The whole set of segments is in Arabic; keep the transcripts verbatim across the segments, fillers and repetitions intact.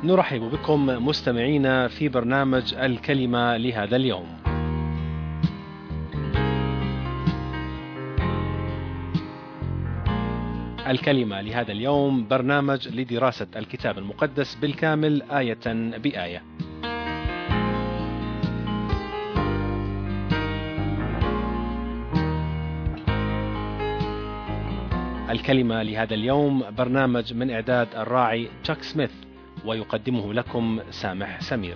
نرحب بكم مستمعينا في برنامج الكلمة لهذا اليوم. الكلمة لهذا اليوم برنامج لدراسة الكتاب المقدس بالكامل آية بآية. الكلمة لهذا اليوم برنامج من إعداد الراعي تشاك سميث، ويقدمه لكم سامح سمير.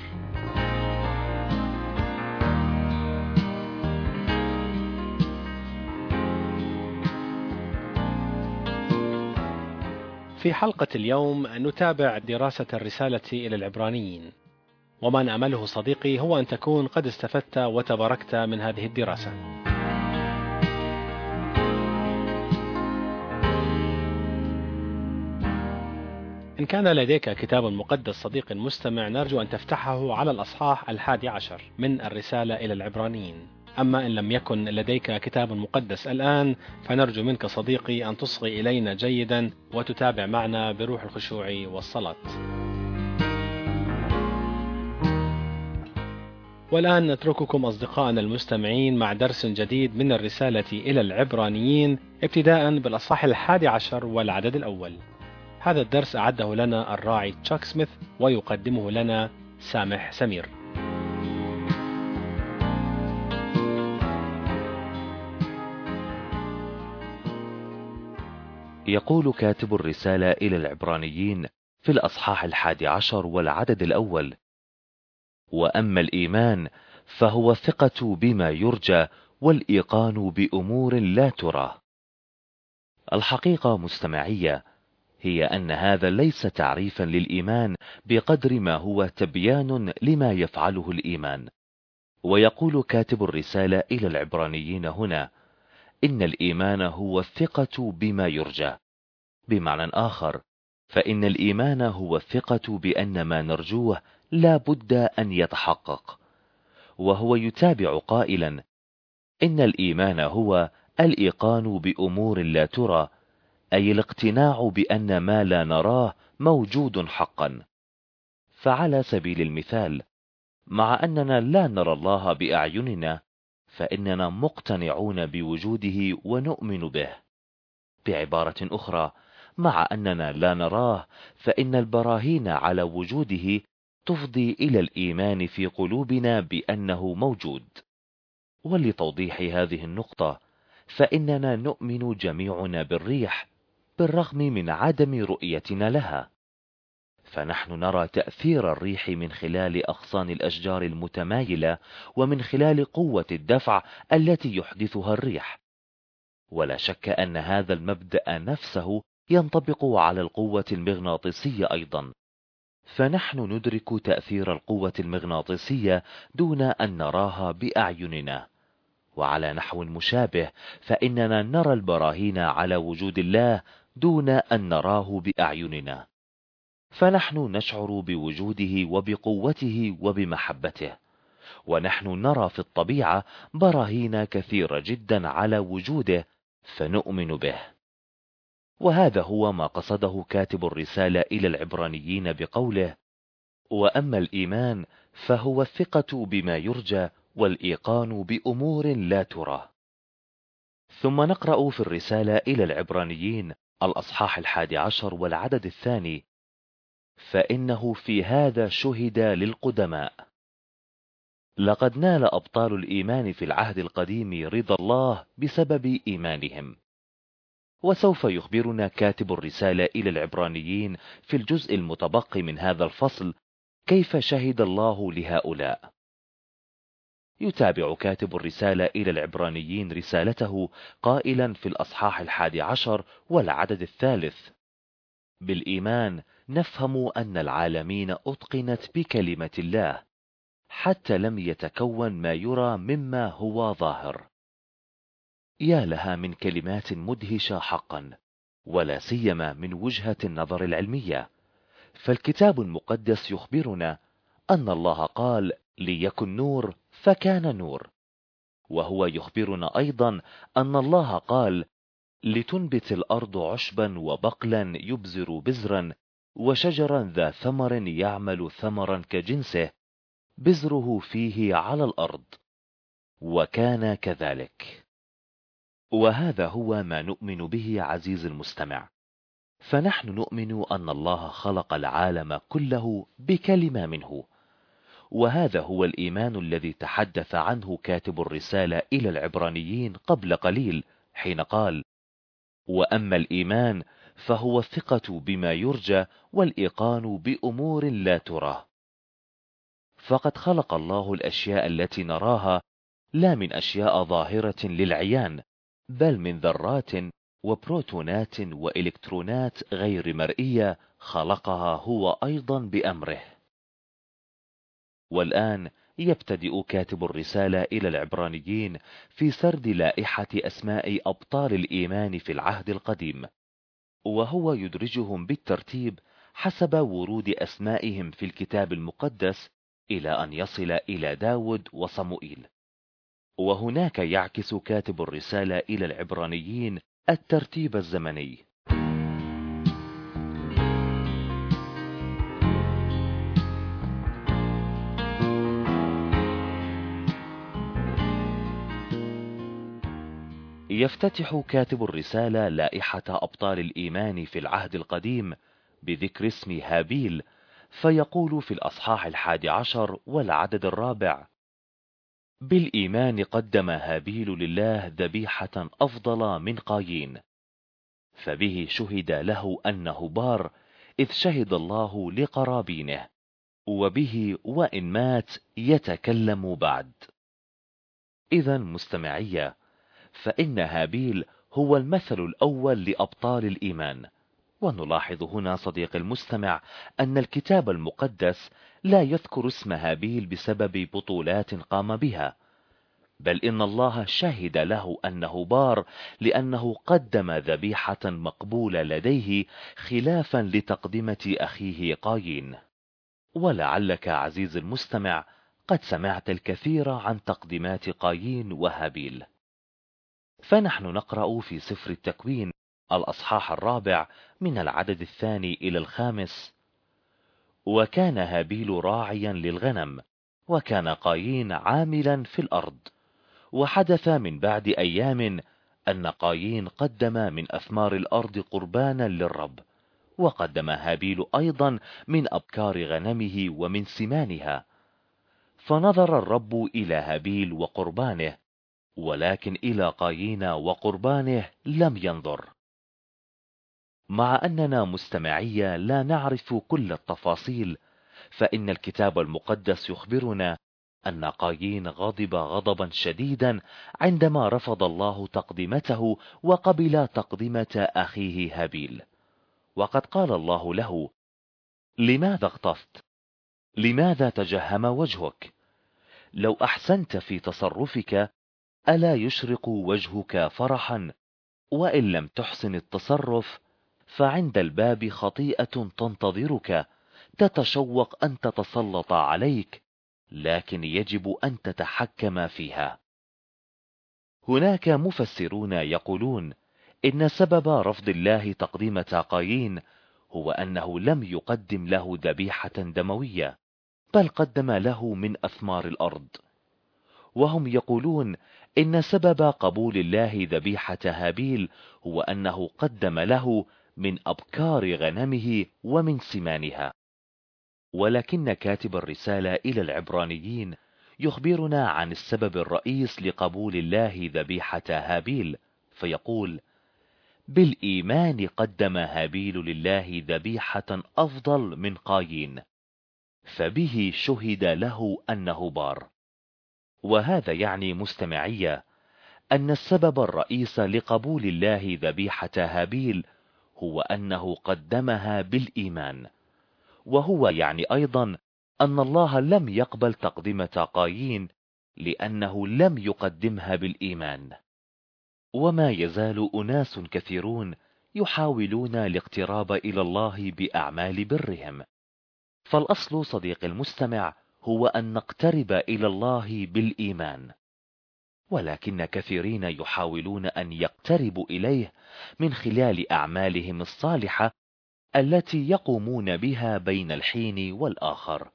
في حلقة اليوم نتابع دراسة الرسالة إلى العبرانيين، وما نأمله صديقي هو أن تكون قد استفدت وتباركت من هذه الدراسة. إن كان لديك كتاب مقدس صديق مستمع، نرجو أن تفتحه على الأصحاح الحادي عشر من الرسالة إلى العبرانيين. أما إن لم يكن لديك كتاب مقدس الآن، فنرجو منك صديقي أن تصغي إلينا جيدا وتتابع معنا بروح الخشوع والصلاة. والآن نترككم أصدقائنا المستمعين مع درس جديد من الرسالة إلى العبرانيين، ابتداء بالأصحاح الحادي عشر والعدد الأول. هذا الدرس أعده لنا الراعي تشاك سميث، ويقدمه لنا سامح سمير. يقول كاتب الرسالة إلى العبرانيين في الأصحاح الحادي عشر والعدد الأول: وأما الإيمان فهو الثقة بما يرجى والإيقان بأمور لا ترى. الحقيقة مستمعية هي أن هذا ليس تعريفا للإيمان بقدر ما هو تبيان لما يفعله الإيمان. ويقول كاتب الرسالة إلى العبرانيين هنا إن الإيمان هو الثقة بما يرجى. بمعنى آخر، فإن الإيمان هو الثقة بأن ما نرجوه لا بد أن يتحقق. وهو يتابع قائلا: إن الإيمان هو الإيقان بأمور لا ترى، أي الاقتناع بأن ما لا نراه موجود حقا. فعلى سبيل المثال، مع أننا لا نرى الله بأعيننا، فإننا مقتنعون بوجوده ونؤمن به. بعبارة أخرى، مع أننا لا نراه، فإن البراهين على وجوده تفضي إلى الإيمان في قلوبنا بأنه موجود. ولتوضيح هذه النقطة، فإننا نؤمن جميعنا بالريح بالرغم من عدم رؤيتنا لها. فنحن نرى تأثير الريح من خلال أغصان الأشجار المتمايلة، ومن خلال قوة الدفع التي يحدثها الريح. ولا شك أن هذا المبدأ نفسه ينطبق على القوة المغناطيسية أيضا. فنحن ندرك تأثير القوة المغناطيسية دون أن نراها بأعيننا. وعلى نحو مشابه، فإننا نرى البراهين على وجود الله دون أن نراه بأعيننا. فنحن نشعر بوجوده وبقوته وبمحبته، ونحن نرى في الطبيعة براهين كثيرة جدا على وجوده، فنؤمن به. وهذا هو ما قصده كاتب الرسالة إلى العبرانيين بقوله: وأما الإيمان فهو الثقة بما يرجى والإيقان بأمور لا ترى. ثم نقرأ في الرسالة إلى العبرانيين الأصحاح الحادي عشر والعدد الثاني: فإنه في هذا شهد للقدماء. لقد نال أبطال الإيمان في العهد القديم رضا الله بسبب إيمانهم. وسوف يخبرنا كاتب الرسالة إلى العبرانيين في الجزء المتبقي من هذا الفصل كيف شهد الله لهؤلاء. يتابع كاتب الرسالة إلى العبرانيين رسالته قائلا في الأصحاح الحادي عشر والعدد الثالث: بالإيمان نفهم أن العالمين أتقنت بكلمة الله، حتى لم يتكون ما يرى مما هو ظاهر. يا لها من كلمات مدهشة حقا، ولا سيما من وجهة النظر العلمية. فالكتاب المقدس يخبرنا أن الله قال: ليكن نور، فكان نور. وهو يخبرنا أيضا أن الله قال: لتنبت الأرض عشبا وبقلا يبزر بزرا، وشجرا ذا ثمر يعمل ثمرا كجنسه بذره فيه على الأرض، وكان كذلك. وهذا هو ما نؤمن به عزيز المستمع، فنحن نؤمن أن الله خلق العالم كله بكلمة منه، وهذا هو الإيمان الذي تحدث عنه كاتب الرسالة إلى العبرانيين قبل قليل حين قال: وأما الإيمان فهو الثقة بما يرجى والإيقان بأمور لا ترى. فقد خلق الله الأشياء التي نراها لا من أشياء ظاهرة للعيان، بل من ذرات وبروتونات وإلكترونات غير مرئية خلقها هو أيضا بأمره. والآن يبتدئ كاتب الرسالة إلى العبرانيين في سرد لائحة أسماء أبطال الإيمان في العهد القديم، وهو يدرجهم بالترتيب حسب ورود أسمائهم في الكتاب المقدس إلى أن يصل إلى داود وصموئيل. وهناك يعكس كاتب الرسالة إلى العبرانيين الترتيب الزمني. يفتتح كاتب الرسالة لائحة أبطال الإيمان في العهد القديم بذكر اسم هابيل، فيقول في الأصحاح الحادي عشر والعدد الرابع: بالإيمان قدم هابيل لله ذبيحة أفضل من قايين، فبه شهد له أنه بار، إذ شهد الله لقرابينه، وبه وإن مات يتكلم بعد. إذن مستمعية، فإن هابيل هو المثل الأول لأبطال الإيمان. ونلاحظ هنا صديق المستمع أن الكتاب المقدس لا يذكر اسم هابيل بسبب بطولات قام بها، بل إن الله شهد له أنه بار لأنه قدم ذبيحة مقبولة لديه خلافا لتقدمة أخيه قايين. ولعلك عزيز المستمع قد سمعت الكثير عن تقدمات قايين وهابيل، فنحن نقرأ في سفر التكوين الأصحاح الرابع من العدد الثاني إلى الخامس: وكان هابيل راعيا للغنم، وكان قايين عاملا في الأرض. وحدث من بعد أيام أن قايين قدم من أثمار الأرض قربانا للرب، وقدم هابيل أيضا من أبكار غنمه ومن سمانها. فنظر الرب إلى هابيل وقربانه، ولكن إلى قايين وقربانه لم ينظر. مع أننا مستمعية لا نعرف كل التفاصيل، فإن الكتاب المقدس يخبرنا أن قايين غضب غضبا شديدا عندما رفض الله تقدمته وقبل تقدمة أخيه هابيل. وقد قال الله له: لماذا اغتظت؟ لماذا تجهم وجهك؟ لو أحسنت في تصرفك ألا يشرق وجهك فرحا؟ وإن لم تحسن التصرف فعند الباب خطيئة تنتظرك تتشوق أن تتسلط عليك، لكن يجب أن تتحكم فيها. هناك مفسرون يقولون إن سبب رفض الله تقدمة قايين هو أنه لم يقدم له ذبيحة دموية، بل قدم له من أثمار الأرض. وهم يقولون إن سبب قبول الله ذبيحة هابيل هو أنه قدم له من أبكار غنمه ومن سمانها. ولكن كاتب الرسالة إلى العبرانيين يخبرنا عن السبب الرئيس لقبول الله ذبيحة هابيل، فيقول: بالإيمان قدم هابيل لله ذبيحة أفضل من قايين، فبه شهد له أنه بار. وهذا يعني مستمعية أن السبب الرئيس لقبول الله ذبيحة هابيل هو أنه قدمها بالإيمان، وهو يعني أيضا أن الله لم يقبل تقدمة قايين لأنه لم يقدمها بالإيمان. وما يزال أناس كثيرون يحاولون الاقتراب إلى الله بأعمال برهم، فالأصل صديق المستمع هو أن نقترب إلى الله بالإيمان، ولكن كثيرين يحاولون أن يقتربوا إليه من خلال أعمالهم الصالحة التي يقومون بها بين الحين والآخر.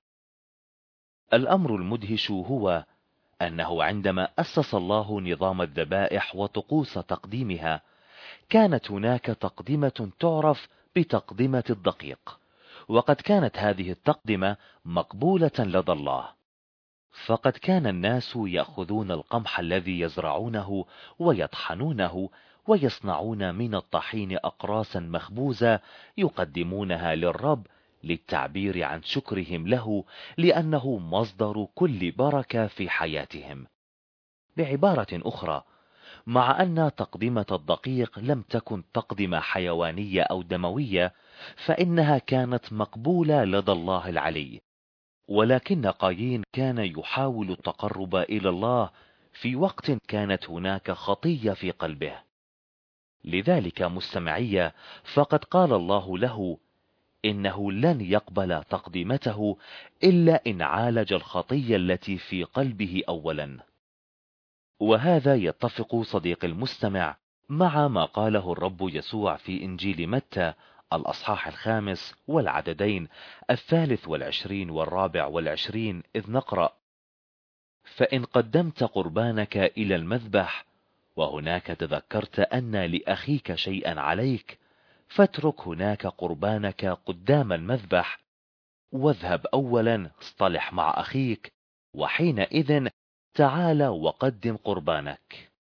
الأمر المدهش هو أنه عندما أسس الله نظام الذبائح وطقوس تقديمها، كانت هناك تقدمة تعرف بتقدمة الدقيق، وقد كانت هذه التقدمة مقبولة لدى الله. فقد كان الناس يأخذون القمح الذي يزرعونه ويطحنونه ويصنعون من الطحين أقراسا مخبوزة يقدمونها للرب للتعبير عن شكرهم له، لأنه مصدر كل بركة في حياتهم. بعبارة أخرى، مع أن تقدمة الدقيق لم تكن تقدمة حيوانية أو دموية، فإنها كانت مقبولة لدى الله العلي. ولكن قايين كان يحاول التقرب إلى الله في وقت كانت هناك خطية في قلبه. لذلك مستمعية، فقد قال الله له إنه لن يقبل تقدمته إلا إن عالج الخطية التي في قلبه أولا. وهذا يتفق صديق المستمع مع ما قاله الرب يسوع في إنجيل متى الأصحاح الخامس والعددين الثالث والعشرين والرابع والعشرين، إذ نقرأ: فإن قدمت قربانك إلى المذبح وهناك تذكرت أن لأخيك شيئا عليك، فاترك هناك قربانك قدام المذبح، واذهب أولا اصطلح مع أخيك، وحينئذ تعال وقدم قربانك.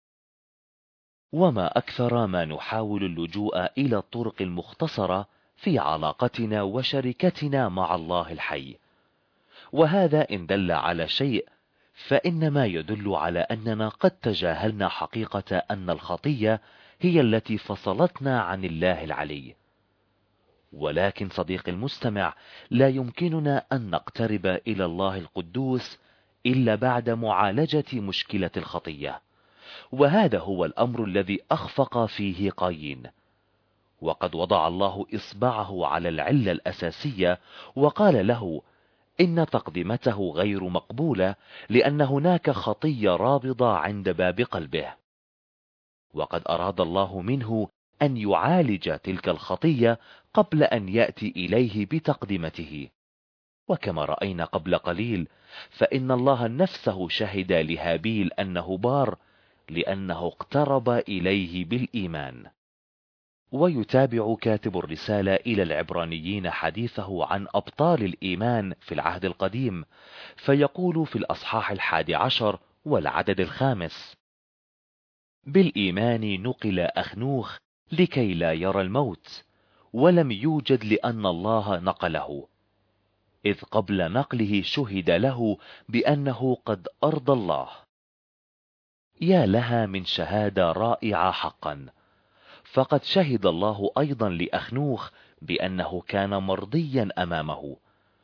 وما أكثر ما نحاول اللجوء إلى الطرق المختصرة في علاقتنا وشركتنا مع الله الحي، وهذا إن دل على شيء فإنما يدل على أننا قد تجاهلنا حقيقة أن الخطية هي التي فصلتنا عن الله العلي. ولكن صديق المستمع، لا يمكننا أن نقترب إلى الله القدوس إلا بعد معالجة مشكلة الخطية، وهذا هو الأمر الذي أخفق فيه قايين. وقد وضع الله إصبعه على العلة الأساسية وقال له إن تقدمته غير مقبولة، لأن هناك خطية رابضة عند باب قلبه. وقد أراد الله منه أن يعالج تلك الخطية قبل أن يأتي إليه بتقدمته. وكما رأينا قبل قليل، فإن الله نفسه شهد لهابيل أنه بار لأنه اقترب إليه بالإيمان. ويتابع كاتب الرسالة إلى العبرانيين حديثه عن أبطال الإيمان في العهد القديم، فيقول في الأصحاح الحادي عشر والعدد الخامس: بالإيمان نقل أخنوخ لكي لا يرى الموت، ولم يوجد لأن الله نقله، إذ قبل نقله شهد له بأنه قد أرضى الله. يا لها من شهادة رائعة حقا! فقد شهد الله أيضا لأخنوخ بأنه كان مرضيا أمامه.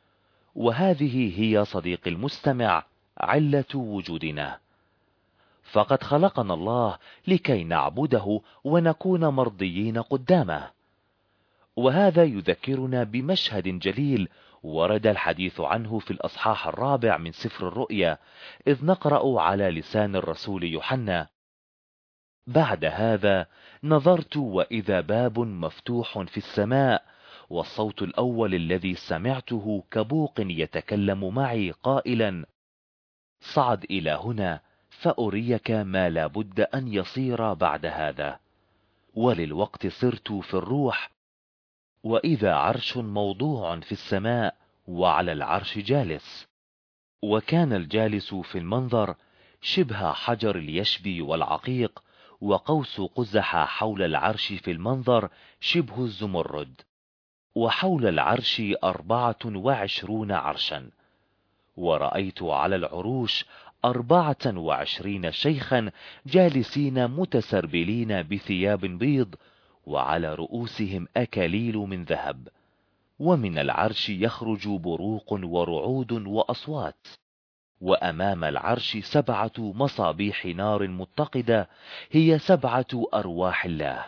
وهذه هي صديق المستمع علة وجودنا، فقد خلقنا الله لكي نعبده ونكون مرضيين قدامه. وهذا يذكرنا بمشهد جليل ورد الحديث عنه في الأصحاح الرابع من سفر الرؤيا، إذ نقرأ على لسان الرسول يوحنا: بعد هذا نظرت وإذا باب مفتوح في السماء، والصوت الأول الذي سمعته كبوق يتكلم معي قائلا: صعد إلى هنا فأريك ما لا بد أن يصير بعد هذا. وللوقت صرت في الروح، وإذا عرش موضوع في السماء وعلى العرش جالس، وكان الجالس في المنظر شبه حجر اليشبي والعقيق، وقوس قزح حول العرش في المنظر شبه الزمرد، وحول العرش أربعة وعشرون عرشا. ورأيت على العروش أربعة وعشرين شيخا جالسين متسربلين بثياب بيض، وعلى رؤوسهم أكاليل من ذهب، ومن العرش يخرج بروق ورعود وأصوات، وأمام العرش سبعة مصابيح نار متقدة هي سبعة أرواح الله،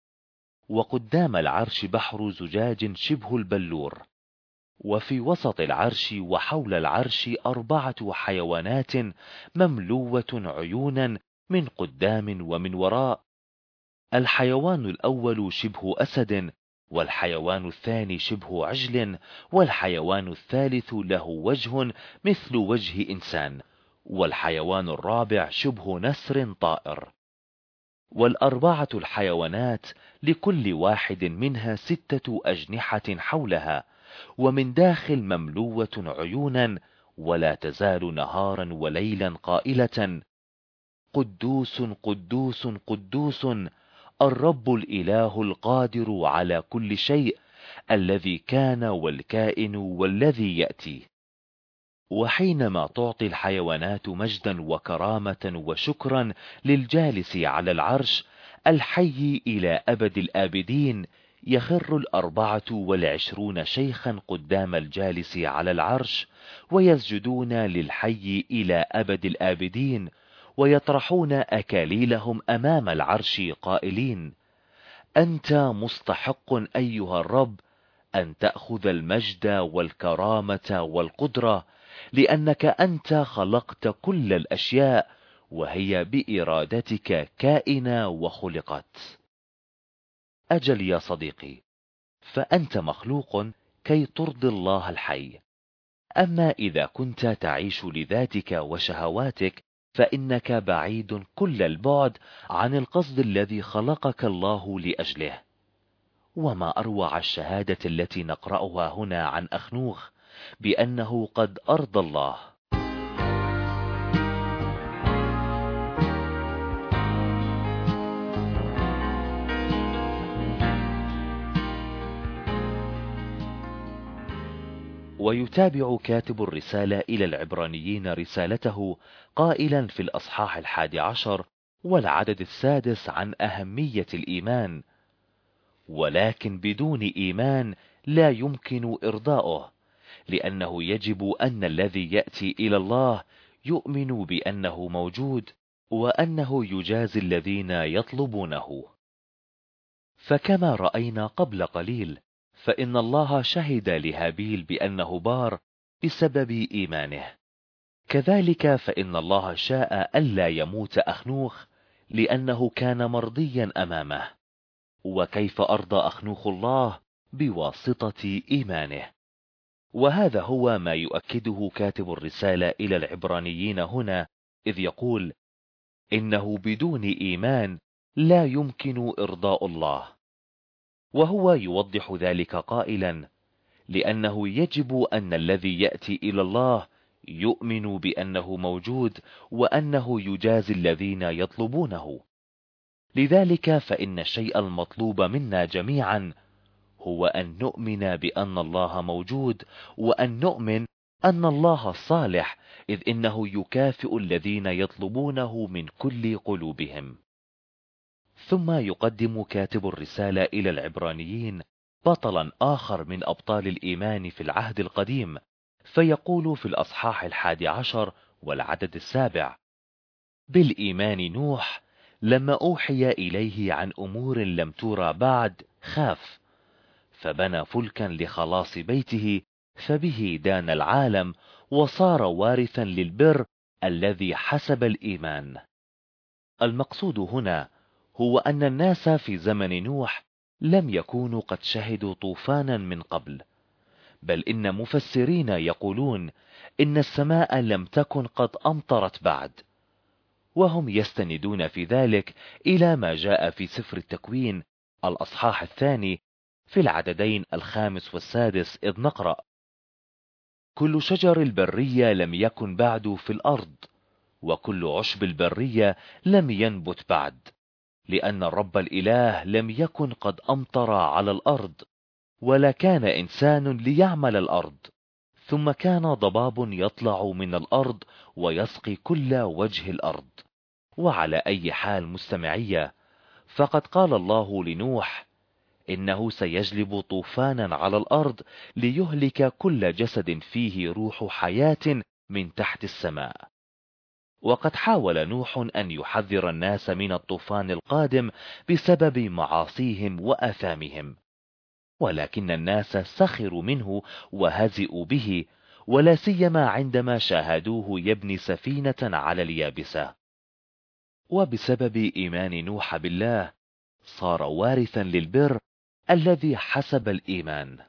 وقدام العرش بحر زجاج شبه البلور، وفي وسط العرش وحول العرش أربعة حيوانات مملوة عيونا من قدام ومن وراء. الحيوان الأول شبه أسد، والحيوان الثاني شبه عجل، والحيوان الثالث له وجه مثل وجه إنسان، والحيوان الرابع شبه نسر طائر. والأربعة الحيوانات لكل واحد منها ستة أجنحة حولها، ومن داخل مملوة عيونا، ولا تزال نهارا وليلا قائلة: قدوس قدوس قدوس الرب الإله القادر على كل شيء، الذي كان والكائن والذي يأتي. وحينما تعطي الحيوانات مجدا وكرامة وشكرا للجالس على العرش الحي إلى أبد الآبدين، يخر الأربعة والعشرون شيخا قدام الجالس على العرش، ويسجدون للحي إلى أبد الآبدين، ويطرحون أكاليلهم أمام العرش قائلين: أنت مستحق أيها الرب أن تأخذ المجد والكرامة والقدرة، لأنك أنت خلقت كل الأشياء، وهي بإرادتك كائنة وخلقت. أجل يا صديقي، فأنت مخلوق كي ترضي الله الحي. أما إذا كنت تعيش لذاتك وشهواتك فإنك بعيد كل البعد عن القصد الذي خلقك الله لأجله. وما أروع الشهادة التي نقرأها هنا عن أخنوخ بأنه قد أرضى الله. ويتابع كاتب الرسالة إلى العبرانيين رسالته قائلا في الأصحاح الحادي عشر والعدد السادس عن أهمية الإيمان: ولكن بدون إيمان لا يمكن إرضاؤه، لأنه يجب أن الذي يأتي إلى الله يؤمن بأنه موجود، وأنه يجازي الذين يطلبونه. فكما رأينا قبل قليل، فإن الله شهد لهابيل بأنه بار بسبب إيمانه، كذلك فإن الله شاء ألا يموت أخنوخ لأنه كان مرضيا أمامه. وكيف أرضى أخنوخ الله؟ بواسطة إيمانه. وهذا هو ما يؤكده كاتب الرسالة إلى العبرانيين هنا، إذ يقول: إنه بدون إيمان لا يمكن إرضاء الله. وهو يوضح ذلك قائلا: لأنه يجب أن الذي يأتي إلى الله يؤمن بأنه موجود، وأنه يجازي الذين يطلبونه. لذلك فإن الشيء المطلوب منا جميعا هو أن نؤمن بأن الله موجود، وأن نؤمن أن الله صالح، إذ إنه يكافئ الذين يطلبونه من كل قلوبهم. ثم يقدم كاتب الرسالة إلى العبرانيين بطلا آخر من أبطال الإيمان في العهد القديم، فيقول في الأصحاح الحادي عشر والعدد السابع: بالإيمان نوح لما أوحي إليه عن أمور لم ترى بعد خاف، فبنى فلكا لخلاص بيته، فبه دان العالم، وصار وارثا للبر الذي حسب الإيمان. المقصود هنا هو أن الناس في زمن نوح لم يكونوا قد شهدوا طوفانا من قبل، بل إن مفسرين يقولون إن السماء لم تكن قد أمطرت بعد، وهم يستندون في ذلك إلى ما جاء في سفر التكوين الأصحاح الثاني في العددين الخامس والسادس، إذ نقرأ: كل شجر البرية لم يكن بعد في الأرض، وكل عشب البرية لم ينبت بعد، لأن الرب الإله لم يكن قد أمطر على الأرض، ولا كان إنسان ليعمل الأرض. ثم كان ضباب يطلع من الأرض ويسقي كل وجه الأرض. وعلى أي حال مستمعية، فقد قال الله لنوح إنه سيجلب طوفانا على الأرض ليهلك كل جسد فيه روح حياة من تحت السماء. وقد حاول نوح أن يحذر الناس من الطوفان القادم بسبب معاصيهم وآثامهم، ولكن الناس سخروا منه وهزئوا به، ولا سيما عندما شاهدوه يبني سفينة على اليابسة. وبسبب إيمان نوح بالله صار وارثا للبر الذي حسب الإيمان.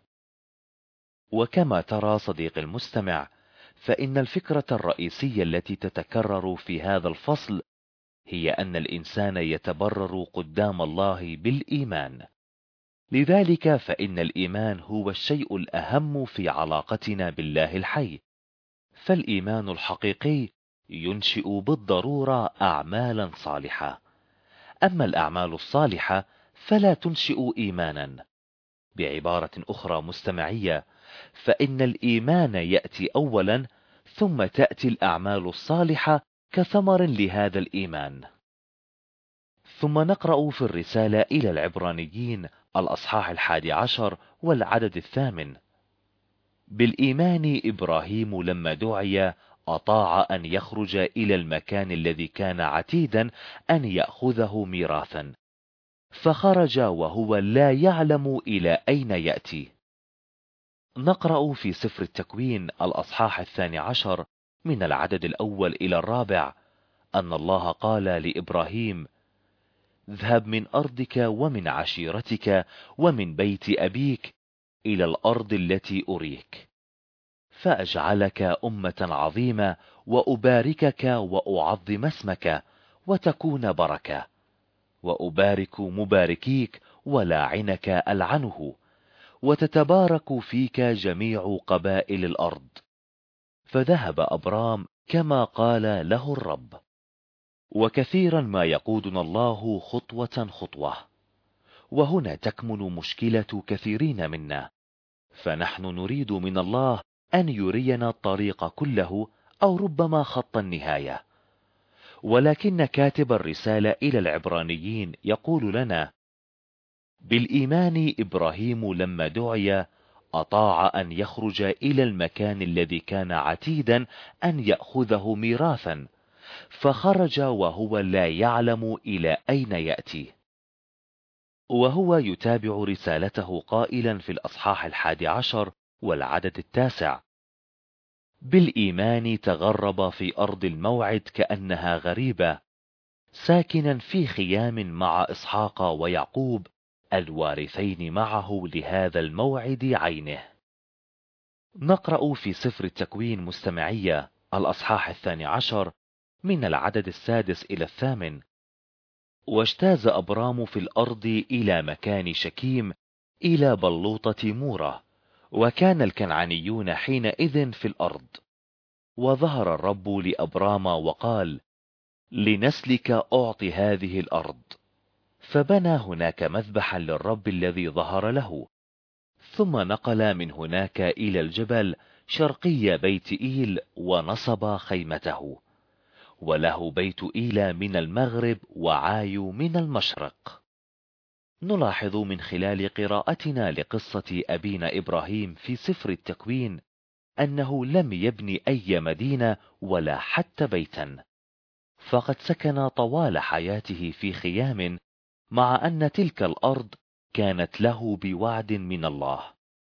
وكما ترى صديقي المستمع، فإن الفكرة الرئيسية التي تتكرر في هذا الفصل هي أن الإنسان يتبرر قدام الله بالإيمان. لذلك فإن الإيمان هو الشيء الأهم في علاقتنا بالله الحي. فالإيمان الحقيقي ينشئ بالضرورة أعمالا صالحة، أما الأعمال الصالحة فلا تنشئ إيمانا. بعبارة أخرى مستمعية، فإن الإيمان يأتي أولا، ثم تأتي الأعمال الصالحة كثمر لهذا الإيمان. ثم نقرأ في الرسالة إلى العبرانيين الأصحاح الحادي عشر والعدد الثامن: بالإيمان إبراهيم لما دعي أطاع أن يخرج إلى المكان الذي كان عتيدا أن يأخذه ميراثا، فخرج وهو لا يعلم إلى أين يأتي. نقرأ في سفر التكوين الأصحاح الثاني عشر من العدد الأول إلى الرابع أن الله قال لإبراهيم: اذهب من أرضك ومن عشيرتك ومن بيت أبيك إلى الأرض التي أريك، فأجعلك أمة عظيمة وأباركك وأعظم اسمك وتكون بركة، وأبارك مباركيك ولاعنك ألعنه، وتتبارك فيك جميع قبائل الأرض. فذهب أبرام كما قال له الرب. وكثيرا ما يقودنا الله خطوة خطوة، وهنا تكمن مشكلة كثيرين منا، فنحن نريد من الله أن يرينا الطريق كله أو ربما خط النهاية، ولكن كاتب الرسالة إلى العبرانيين يقول لنا: بالإيمان إبراهيم لما دعي أطاع أن يخرج إلى المكان الذي كان عتيدا أن يأخذه ميراثا، فخرج وهو لا يعلم إلى أين يأتي. وهو يتابع رسالته قائلا في الأصحاح الحادي عشر والعدد التاسع: بالإيمان تغرب في أرض الموعد كأنها غريبة، ساكنا في خيام مع إسحاق ويعقوب الوارثين معه لهذا الموعد عينه. نقرأ في سفر التكوين مستمعية الأصحاح الثاني عشر من العدد السادس إلى الثامن: واجتاز أبرام في الأرض إلى مكان شكيم إلى بلوطة مورة، وكان الكنعانيون حينئذ في الأرض. وظهر الرب لأبرام وقال: لنسلك أعطي هذه الأرض. فبنى هناك مذبحا للرب الذي ظهر له، ثم نقل من هناك إلى الجبل شرقي بيت إيل ونصب خيمته، وله بيت إيل من المغرب وعاي من المشرق. نلاحظ من خلال قراءتنا لقصة أبينا إبراهيم في سفر التكوين أنه لم يبني أي مدينة ولا حتى بيتا، فقد سكن طوال حياته في خيام، مع أن تلك الأرض كانت له بوعد من الله.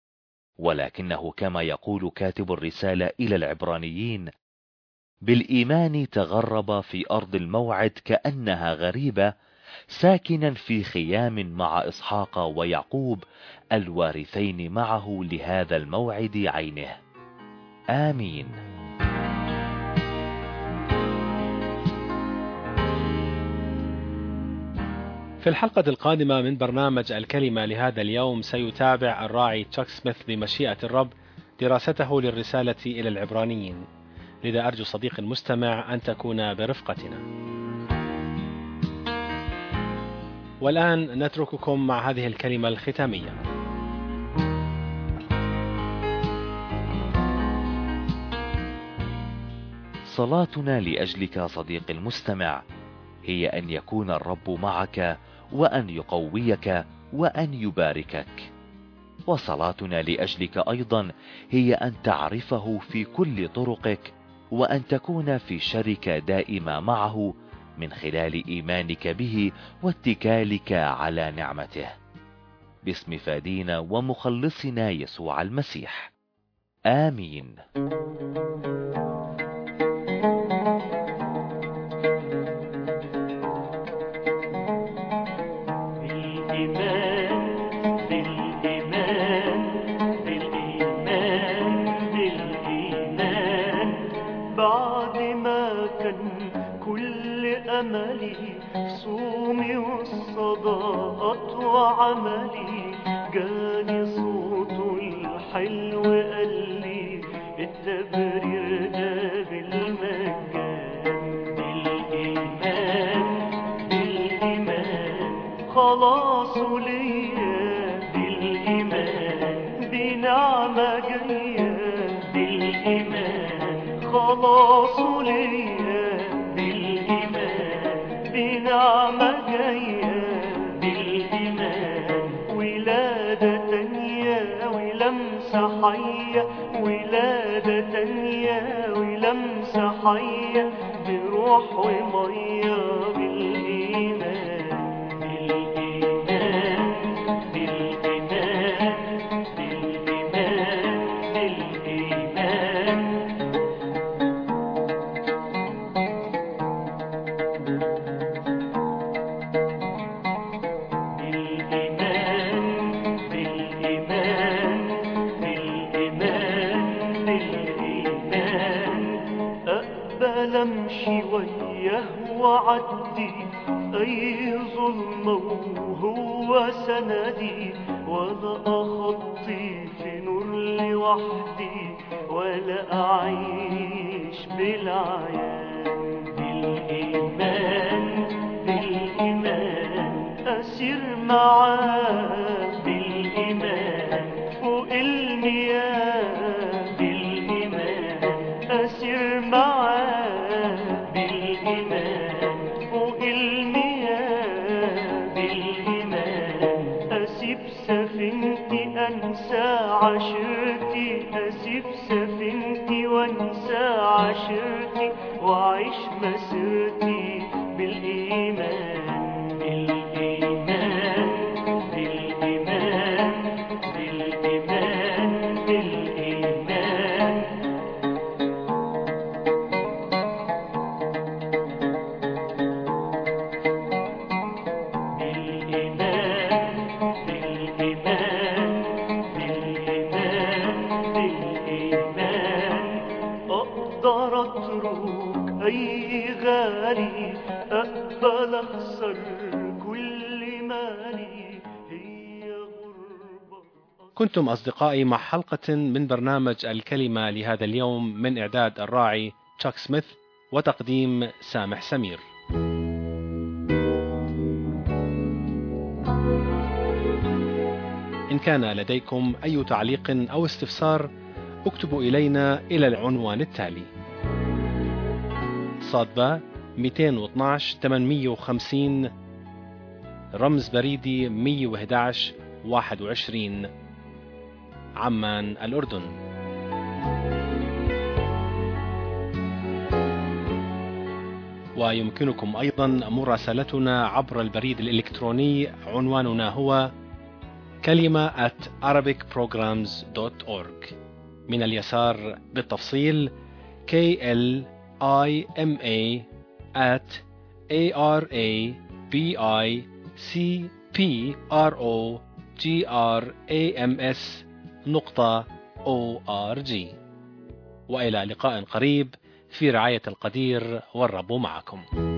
ولكنه كما يقول كاتب الرسالة إلى العبرانيين: بالإيمان تغرب في أرض الموعد كأنها غريبة، ساكنا في خيام مع إسحاق ويعقوب الوارثين معه لهذا الموعد عينه. آمين. في الحلقة القادمة من برنامج الكلمة لهذا اليوم سيتابع الراعي تشاك سميث بمشيئة الرب دراسته للرسالة إلى العبرانيين، لذا أرجو صديقي المستمع أن تكون برفقتنا. والآن نترككم مع هذه الكلمة الختامية. صلاتنا لأجلك صديقي المستمع هي أن يكون الرب معك وأن يقويك وأن يباركك. وصلاتنا لأجلك أيضا هي أن تعرفه في كل طرقك، وأن تكون في شركة دائمة معه من خلال إيمانك به واتكالك على نعمته، باسم فادينا ومخلصنا يسوع المسيح. آمين. بالإيمان كان كل أملي في صومي والصداقات وعملي، جاني صوته الحلو قال لي التبرير ده بالمجان. بالإيمان بالإيمان خلاص ليا، بالإيمان دي نعمة جاية، بالإيمان خلاص ليا، بالإيمان دي نعمة جاية، بالإيمان ولادة تانية ولمسة حية، ولادة تانية ولمسة حية بروح ومية. بالإيمان بالإيمان بالإيمان بالإيمان بالإيمان بالإيمان بالإيمان بالإيمان أقبل أمشي وياه وعدي أي ظلمة وهو سندي، ولا أخطي في نور لوحدي ولا أعيش بالعيان. بالإيمان بالإيمان أسير معاه، بالإيمان فوق المياه، بالإيمان أسير معاه، بالإيمان فوق المياه، بالإيمان أسيب سفينتي أنسى عشيرتي، أسيب سفينتي وأنسى عشيرتي وأعيش مسيرتي بالإيمان. بالإيمان بالإيمان بالإيمان بالإيمان بالإيمان بالإيمان بالإيمان بالإيمان أقدر أترك أي غالي، أقبل أخسر كل مالي، هي غربة. كنتم أصدقائي مع حلقة من برنامج الكلمة لهذا اليوم، من إعداد الراعي تشاك سميث وتقديم سامح سمير. إن كان لديكم أي تعليق أو استفسار اكتبوا إلينا إلى العنوان التالي: صادبة مئتين واثناشر ثمانمئة وخمسين، رمز بريدي مئة وأحد عشر واحد وعشرين، عمان الأردن. ويمكنكم أيضا مراسلتنا عبر البريد الإلكتروني، عنواننا هو كلمة at arabic programs dot org. من اليسار بالتفصيل K L I M A at A R A B I C P R O G R A M S نقطة O R G. وإلى لقاء قريب في رعاية القدير، والرب معكم.